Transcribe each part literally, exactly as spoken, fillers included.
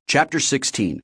Chapter sixteen.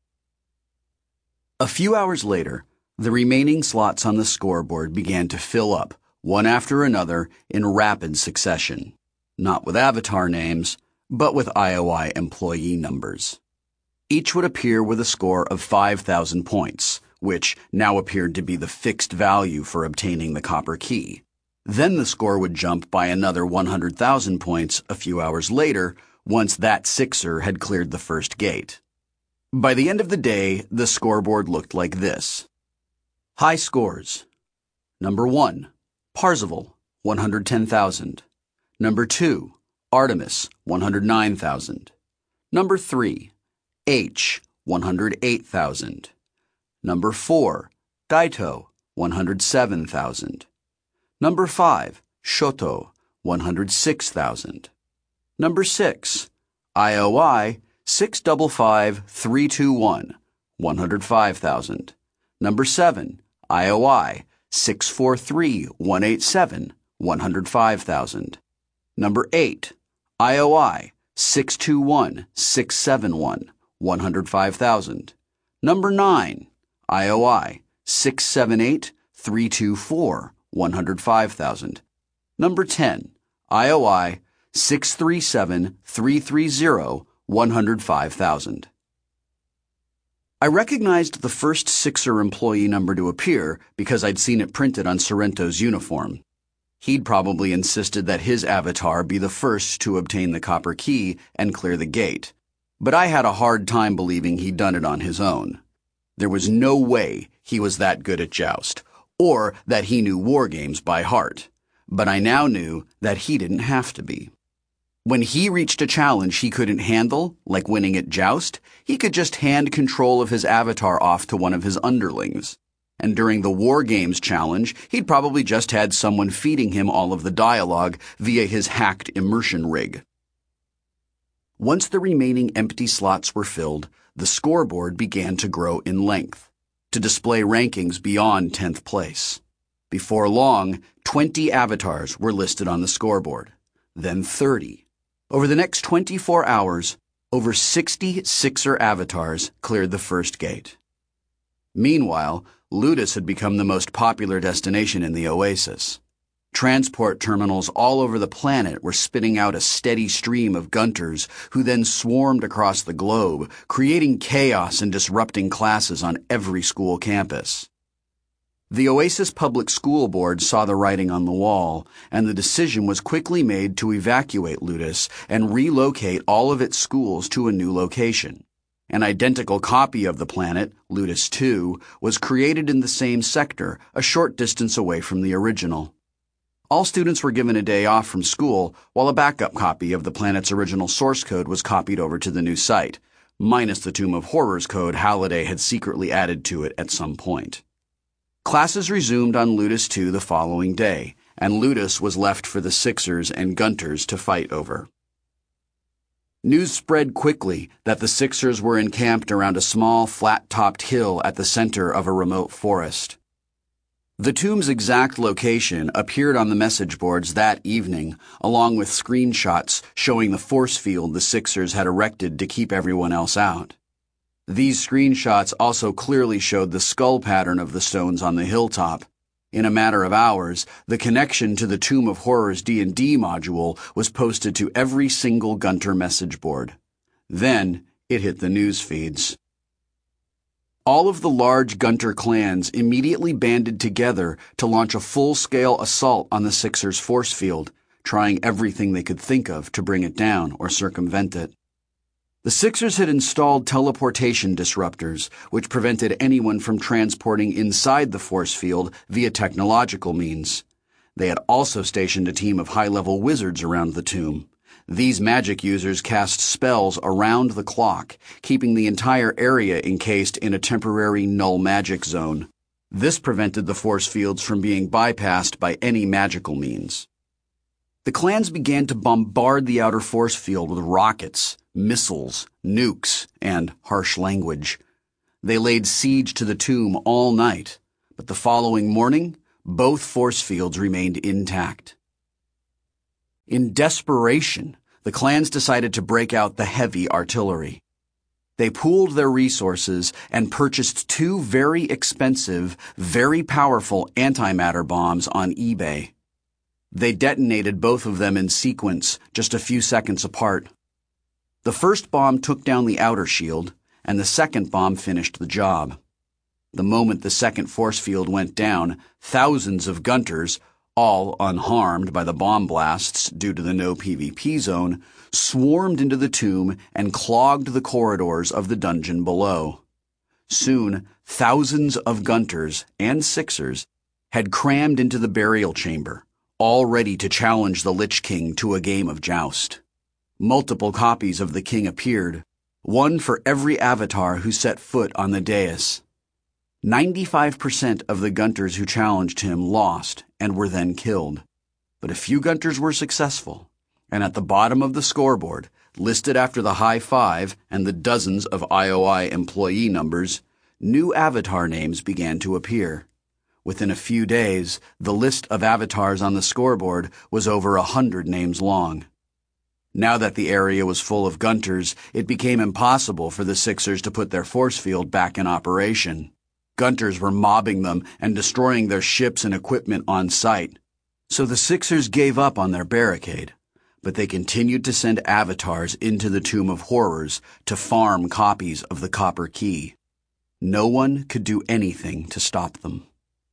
A few hours later, the remaining slots on the scoreboard began to fill up, one after another, in rapid succession. Not with avatar names, but with I O I employee numbers. Each would appear with a score of five thousand points, which now appeared to be the fixed value for obtaining the copper key. Then the score would jump by another one hundred thousand points a few hours later, once that Sixer had cleared the first gate. By the end of the day, the scoreboard looked like this. High scores. Number one, Parzival, one hundred ten thousand. Number two, Artemis, one hundred nine thousand. Number three, H, one hundred eight thousand. Number four, Gaito, one hundred seven thousand. Number five, Shoto, one hundred six thousand. Number six, I O I six five five three two one, one hundred five thousand. Number seven, I O I six four three one eight seven, one hundred five thousand. Number eight, I O I six two one six seven one, one hundred five thousand. Number nine, I O I six seven eight three two four, one hundred five thousand. Number ten, I O I six three seven three three zero, one hundred five thousand. I recognized the first Sixer employee number to appear because I'd seen it printed on Sorrento's uniform. He'd probably insisted that his avatar be the first to obtain the copper key and clear the gate, but I had a hard time believing he'd done it on his own. There was no way he was that good at Joust, or that he knew war games by heart, but I now knew that he didn't have to be. When he reached a challenge he couldn't handle, like winning at Joust, he could just hand control of his avatar off to one of his underlings. And during the War Games challenge, he'd probably just had someone feeding him all of the dialogue via his hacked immersion rig. Once the remaining empty slots were filled, the scoreboard began to grow in length, to display rankings beyond tenth place. Before long, twenty avatars were listed on the scoreboard, then thirty. Over the next twenty-four hours, over sixty Sixer avatars cleared the first gate. Meanwhile, Ludus had become the most popular destination in the Oasis. Transport terminals all over the planet were spitting out a steady stream of Gunters who then swarmed across the globe, creating chaos and disrupting classes on every school campus. The Oasis Public School Board saw the writing on the wall, and the decision was quickly made to evacuate Ludus and relocate all of its schools to a new location. An identical copy of the planet, Ludus two, was created in the same sector, a short distance away from the original. All students were given a day off from school, while a backup copy of the planet's original source code was copied over to the new site, minus the Tomb of Horrors code Halliday had secretly added to it at some point. Classes resumed on Ludus two the following day, and Ludus was left for the Sixers and Gunters to fight over. News spread quickly that the Sixers were encamped around a small, flat-topped hill at the center of a remote forest. The tomb's exact location appeared on the message boards that evening, along with screenshots showing the force field the Sixers had erected to keep everyone else out. These screenshots also clearly showed the skull pattern of the stones on the hilltop. In a matter of hours, the connection to the Tomb of Horrors D and D module was posted to every single Gunter message board. Then, it hit the news feeds. All of the large Gunter clans immediately banded together to launch a full-scale assault on the Sixers' force field, trying everything they could think of to bring it down or circumvent it. The Sixers had installed teleportation disruptors, which prevented anyone from transporting inside the force field via technological means. They had also stationed a team of high-level wizards around the tomb. These magic users cast spells around the clock, keeping the entire area encased in a temporary null magic zone. This prevented the force fields from being bypassed by any magical means. The clans began to bombard the outer force field with rockets, missiles, nukes, and harsh language. They laid siege to the tomb all night, but the following morning, both force fields remained intact. In desperation, the clans decided to break out the heavy artillery. They pooled their resources and purchased two very expensive, very powerful antimatter bombs on eBay. They detonated both of them in sequence, just a few seconds apart. The first bomb took down the outer shield, and the second bomb finished the job. The moment the second force field went down, thousands of Gunters, all unharmed by the bomb blasts due to the no P V P zone, swarmed into the tomb and clogged the corridors of the dungeon below. Soon, thousands of Gunters and Sixers had crammed into the burial chamber, all ready to challenge the Lich King to a game of joust. Multiple copies of the king appeared, one for every avatar who set foot on the dais. ninety-five percent of the Gunters who challenged him lost and were then killed. But a few Gunters were successful, and at the bottom of the scoreboard, listed after the high five and the dozens of I O I employee numbers, new avatar names began to appear. Within a few days, the list of avatars on the scoreboard was over a hundred names long. Now that the area was full of Gunters, it became impossible for the Sixers to put their force field back in operation. Gunters were mobbing them and destroying their ships and equipment on site. So the Sixers gave up on their barricade, but they continued to send avatars into the Tomb of Horrors to farm copies of the Copper Key. No one could do anything to stop them.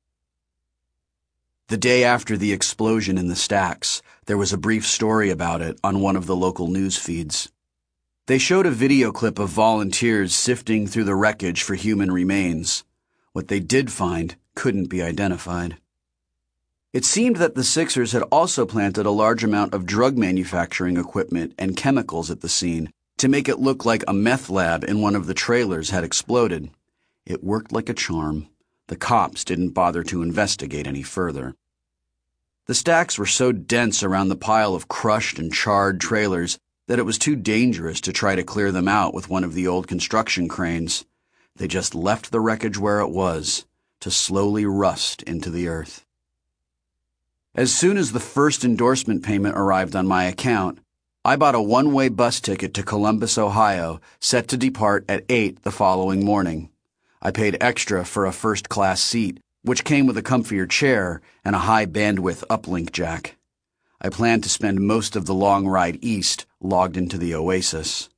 The day after the explosion in the stacks, there was a brief story about it on one of the local news feeds. They showed a video clip of volunteers sifting through the wreckage for human remains. What they did find couldn't be identified. It seemed that the Sixers had also planted a large amount of drug manufacturing equipment and chemicals at the scene to make it look like a meth lab in one of the trailers had exploded. It worked like a charm. The cops didn't bother to investigate any further. The stacks were so dense around the pile of crushed and charred trailers that it was too dangerous to try to clear them out with one of the old construction cranes. They just left the wreckage where it was, to slowly rust into the earth. As soon as the first endorsement payment arrived on my account, I bought a one-way bus ticket to Columbus, Ohio, set to depart at eight the following morning. I paid extra for a first-class seat, which came with a comfier chair and a high-bandwidth uplink jack. I planned to spend most of the long ride east logged into the Oasis.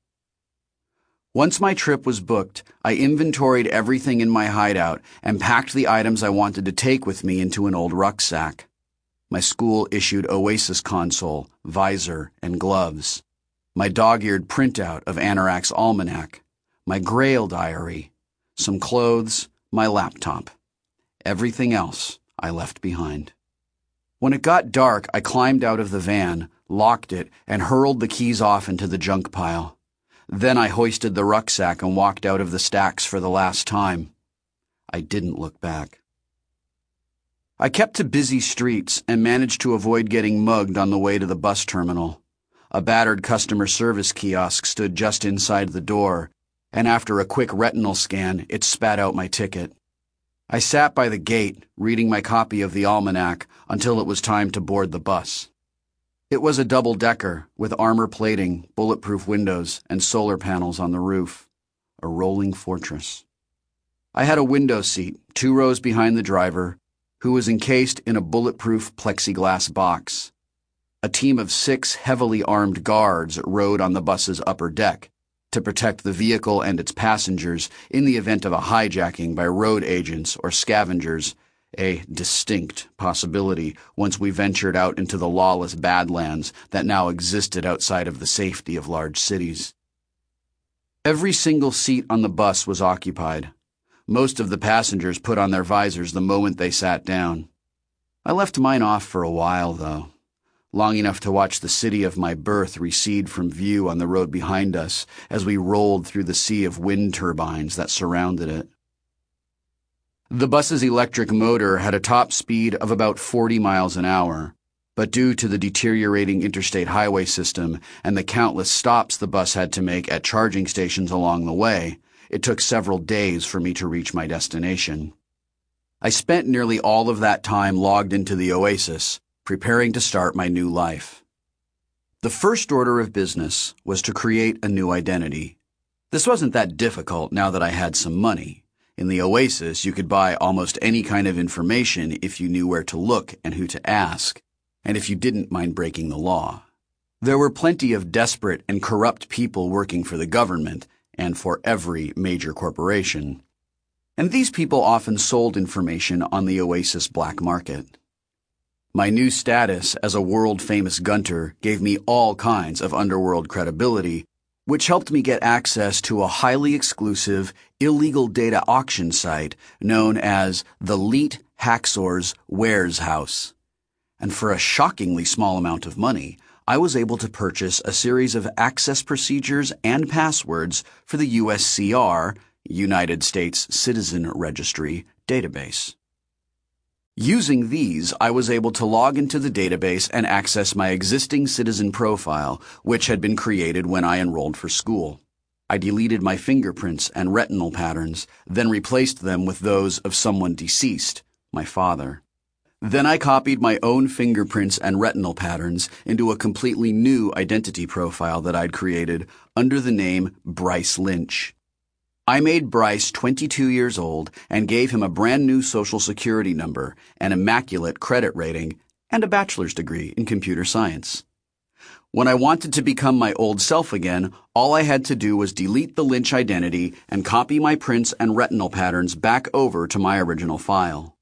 Once my trip was booked, I inventoried everything in my hideout and packed the items I wanted to take with me into an old rucksack. My school-issued Oasis console, visor, and gloves. My dog-eared printout of Anorak's almanac. My Grail diary. Some clothes, my laptop. Everything else I left behind. When it got dark, I climbed out of the van, locked it, and hurled the keys off into the junk pile. Then I hoisted the rucksack and walked out of the stacks for the last time. I didn't look back. I kept to busy streets and managed to avoid getting mugged on the way to the bus terminal. A battered customer service kiosk stood just inside the door, and after a quick retinal scan, it spat out my ticket. I sat by the gate, reading my copy of the almanac, until it was time to board the bus. It was a double-decker, with armor plating, bulletproof windows, and solar panels on the roof. A rolling fortress. I had a window seat, two rows behind the driver, who was encased in a bulletproof plexiglass box. A team of six heavily armed guards rode on the bus's upper deck to protect the vehicle and its passengers in the event of a hijacking by road agents or scavengers, a distinct possibility once we ventured out into the lawless badlands that now existed outside of the safety of large cities. Every single seat on the bus was occupied. Most of the passengers put on their visors the moment they sat down. I left mine off for a while, though, long enough to watch the city of my birth recede from view on the road behind us as we rolled through the sea of wind turbines that surrounded it. The bus's electric motor had a top speed of about forty miles an hour, but due to the deteriorating interstate highway system and the countless stops the bus had to make at charging stations along the way, it took several days for me to reach my destination. I spent nearly all of that time logged into the Oasis, preparing to start my new life. The first order of business was to create a new identity. This wasn't that difficult now that I had some money. In the Oasis, you could buy almost any kind of information if you knew where to look and who to ask, and if you didn't mind breaking the law. There were plenty of desperate and corrupt people working for the government and for every major corporation. And these people often sold information on the Oasis black market. My new status as a world-famous gunter gave me all kinds of underworld credibility, which helped me get access to a highly exclusive, illegal data auction site known as the Leet Hacksaws Wares House. And for a shockingly small amount of money, I was able to purchase a series of access procedures and passwords for the U S C R, United States Citizen Registry, database. Using these, I was able to log into the database and access my existing citizen profile, which had been created when I enrolled for school. I deleted my fingerprints and retinal patterns, then replaced them with those of someone deceased, my father. Then I copied my own fingerprints and retinal patterns into a completely new identity profile that I'd created under the name Bryce Lynch. I made Bryce twenty-two years old and gave him a brand new social security number, an immaculate credit rating, and a bachelor's degree in computer science. When I wanted to become my old self again, all I had to do was delete the Lynch identity and copy my prints and retinal patterns back over to my original file.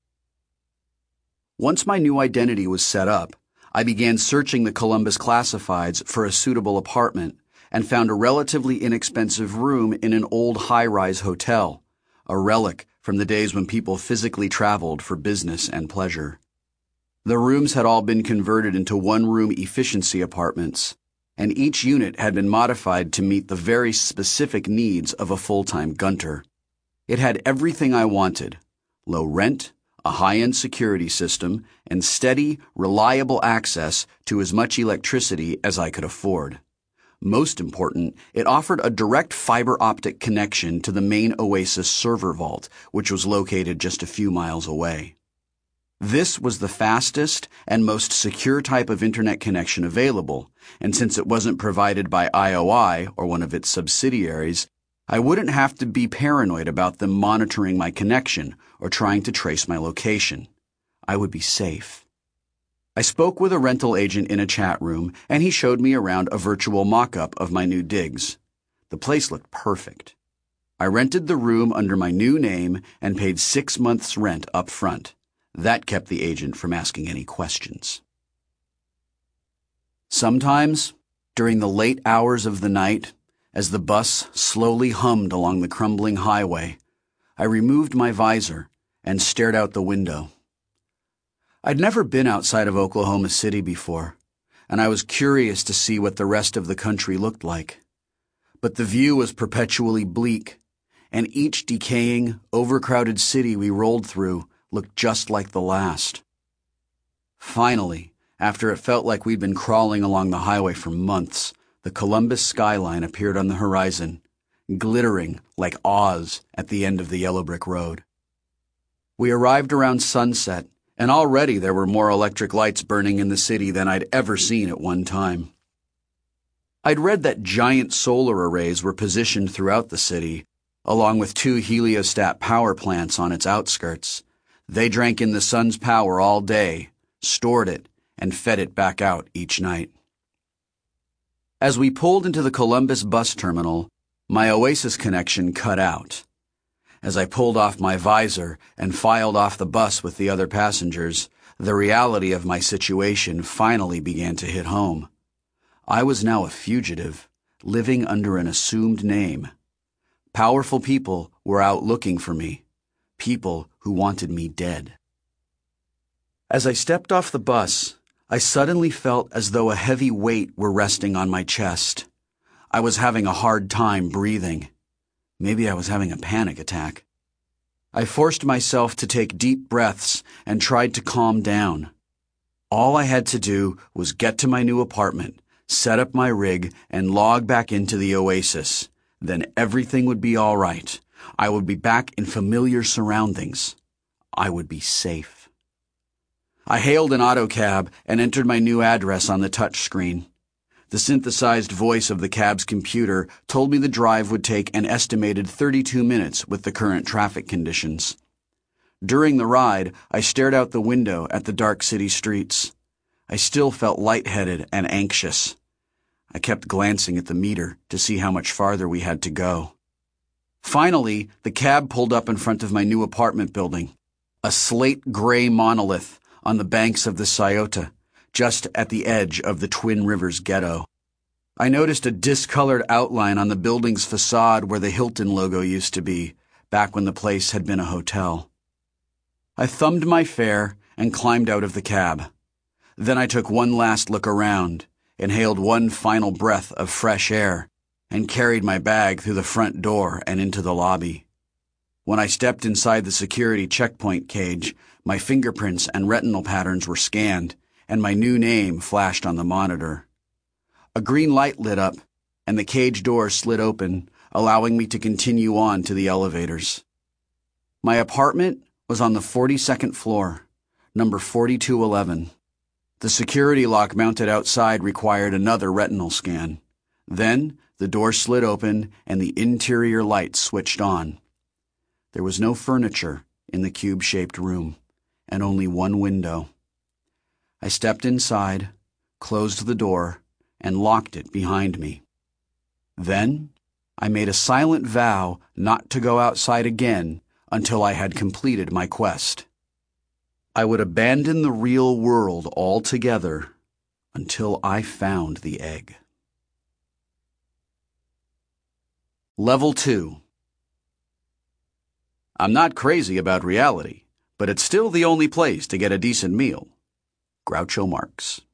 Once my new identity was set up, I began searching the Columbus classifieds for a suitable apartment and found a relatively inexpensive room in an old high-rise hotel, a relic from the days when people physically traveled for business and pleasure. The rooms had all been converted into one-room efficiency apartments, and each unit had been modified to meet the very specific needs of a full-time gunter. It had everything I wanted: low rent, a high-end security system, and steady, reliable access to as much electricity as I could afford. Most important, it offered a direct fiber optic connection to the main Oasis server vault, which was located just a few miles away. This was the fastest and most secure type of internet connection available, and since it wasn't provided by I O I or one of its subsidiaries, I wouldn't have to be paranoid about them monitoring my connection or trying to trace my location. I would be safe. I spoke with a rental agent in a chat room, and he showed me around a virtual mock-up of my new digs. The place looked perfect. I rented the room under my new name and paid six months' rent up front. That kept the agent from asking any questions. Sometimes, during the late hours of the night, as the bus slowly hummed along the crumbling highway, I removed my visor and stared out the window. I'd never been outside of Oklahoma City before, and I was curious to see what the rest of the country looked like. But the view was perpetually bleak, and each decaying, overcrowded city we rolled through looked just like the last. Finally, after it felt like we'd been crawling along the highway for months, the Columbus skyline appeared on the horizon, glittering like Oz at the end of the yellow brick road. We arrived around sunset, and already there were more electric lights burning in the city than I'd ever seen at one time. I'd read that giant solar arrays were positioned throughout the city, along with two heliostat power plants on its outskirts. They drank in the sun's power all day, stored it, and fed it back out each night. As we pulled into the Columbus bus terminal, my Oasis connection cut out. As I pulled off my visor and filed off the bus with the other passengers, the reality of my situation finally began to hit home. I was now a fugitive, living under an assumed name. Powerful people were out looking for me, people who wanted me dead. As I stepped off the bus, I suddenly felt as though a heavy weight were resting on my chest. I was having a hard time breathing. Maybe I was having a panic attack. I forced myself to take deep breaths and tried to calm down. All I had to do was get to my new apartment, set up my rig, and log back into the Oasis. Then everything would be all right. I would be back in familiar surroundings. I would be safe. I hailed an auto cab and entered my new address on the touch screen. The synthesized voice of the cab's computer told me the drive would take an estimated thirty-two minutes with the current traffic conditions. During the ride, I stared out the window at the dark city streets. I still felt lightheaded and anxious. I kept glancing at the meter to see how much farther we had to go. Finally, the cab pulled up in front of my new apartment building, a slate-gray monolith on the banks of the Scioto, just at the edge of the Twin Rivers ghetto. I noticed a discolored outline on the building's facade where the Hilton logo used to be, back when the place had been a hotel. I thumbed my fare and climbed out of the cab. Then I took one last look around, inhaled one final breath of fresh air, and carried my bag through the front door and into the lobby. When I stepped inside the security checkpoint cage, my fingerprints and retinal patterns were scanned, and my new name flashed on the monitor. A green light lit up, and the cage door slid open, allowing me to continue on to the elevators. My apartment was on the forty-second floor, number forty-two eleven. The security lock mounted outside required another retinal scan. Then, the door slid open and the interior lights switched on. There was no furniture in the cube-shaped room, and only one window. I stepped inside, closed the door, and locked it behind me. Then, I made a silent vow not to go outside again until I had completed my quest. I would abandon the real world altogether until I found the egg. Level two. I'm not crazy about reality, but it's still the only place to get a decent meal. Groucho Marx.